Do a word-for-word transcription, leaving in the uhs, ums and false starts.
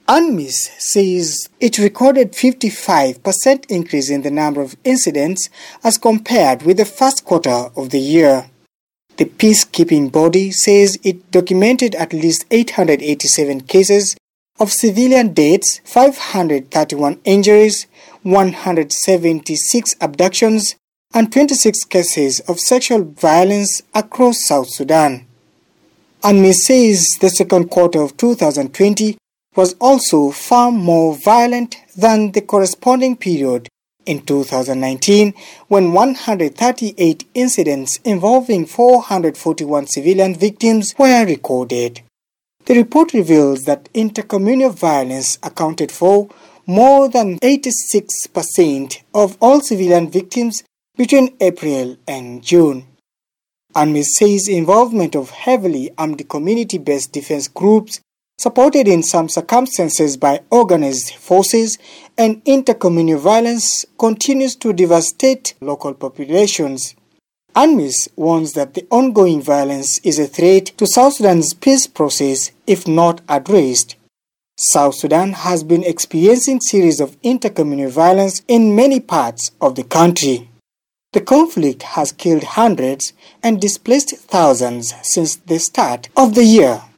UNMISS says it recorded fifty-five percent increase in the number of incidents as compared with the first quarter of the year. The peacekeeping body says it documented at least eight hundred eighty-seven cases of civilian deaths, five hundred thirty-one injuries, one hundred seventy-six abductions, and twenty-six cases of sexual violence across South Sudan. UNMISS says the second quarter of two thousand twenty was also far more violent than the corresponding period in two thousand nineteen, when one hundred thirty-eight incidents involving four hundred forty-one civilian victims were recorded. The report reveals that intercommunal violence accounted for more than eighty-six percent of all civilian victims between April and June. UNMISS says involvement of heavily armed community-based defense groups supported in some circumstances by organized forces and intercommunal violence continues to devastate local populations. UNMISS warns that the ongoing violence is a threat to South Sudan's peace process if not addressed. South Sudan has been experiencing series of intercommunal violence in many parts of the country. The conflict has killed hundreds and displaced thousands since the start of the year.